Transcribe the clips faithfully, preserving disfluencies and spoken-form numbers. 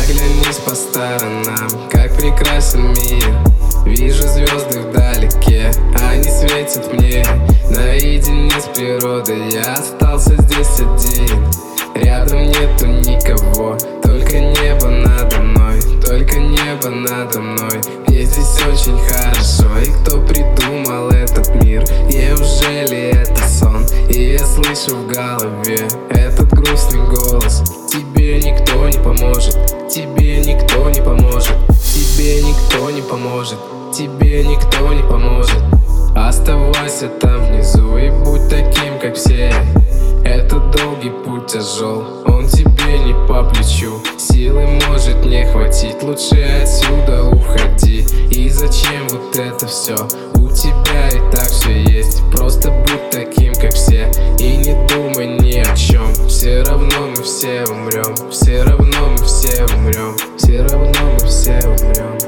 Оглянись по сторонам, как прекрасен мир. Вижу звезды вдалеке, они светят мне. Наедине с природой я остался здесь один. Рядом нету никого, только небо надо мной, только небо надо мной. Мне здесь очень хорошо, и кто придумал этот мир? Неужели это сон? И я слышу в голове этот грустный голос: тебе никто не поможет, тебе никто не поможет, тебе никто не поможет, тебе никто не поможет. Оставайся там внизу и будь таким, как все. Этот долгий путь тяжел, он тебе не по плечу. Силы может не хватить, лучше отсюда уходи. И зачем вот это все? У тебя и так все есть. Просто будь таким, как все, и не думай ни о чем. Все равно мы все умрем, все равно мы все умрем, все равно мы все умрем.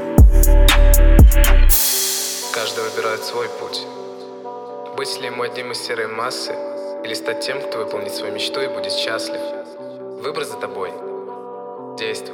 Каждый выбирает свой путь. Быть ли ему одним из серой массы, или стать тем, кто выполнит свою мечту и будет счастлив. Выбор за тобой. Действуй.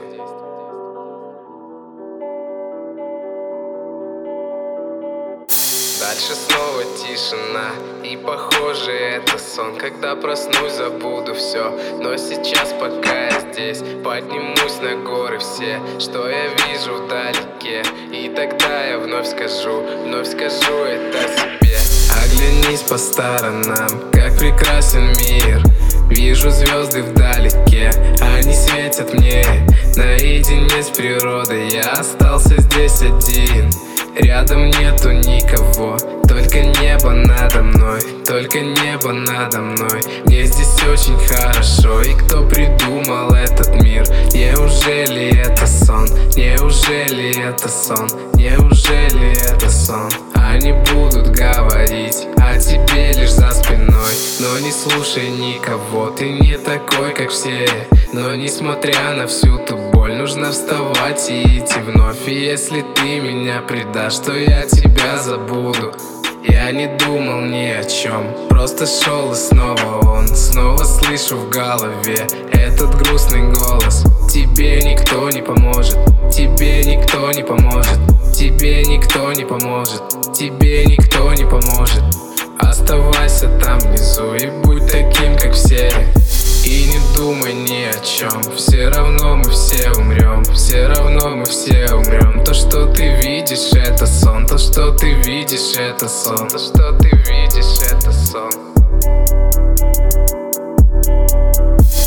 Дальше снова тишина, и похоже это сон. Когда проснусь, забуду все, но сейчас пока я здесь, поднимусь на горы все, что я вижу вдалеке. И тогда я вновь скажу, вновь скажу это себе. Оглянись по сторонам, как прекрасен мир. Вижу звезды вдалеке, они светят мне. Наедине с природой я остался здесь один. Рядом нету никого, только небо надо мной, только небо надо мной. Мне здесь очень хорошо, и кто придумал этот мир? Неужели это сон? Неужели это сон? Неужели это сон? Они будут говорить о тебе лишь за спиной, но не слушай никого, ты не такой, как все. Но несмотря на всю ту боль, нужно вставать и идти вновь. И если ты меня предашь, то я тебя забуду. Я не думал ни о чем, просто шел и снова он. Снова слышу в голове этот грустный голос: тебе никто не поможет, тебе никто не поможет, тебе никто не поможет, тебе никто не поможет. Оставайся там внизу и будь таким, как все. И не думай ни о чем, все равно мы все умрем, все равно мы все умрем. То, что ты видишь, это сон, то, что ты видишь, это сон, то, что ты видишь, это сон.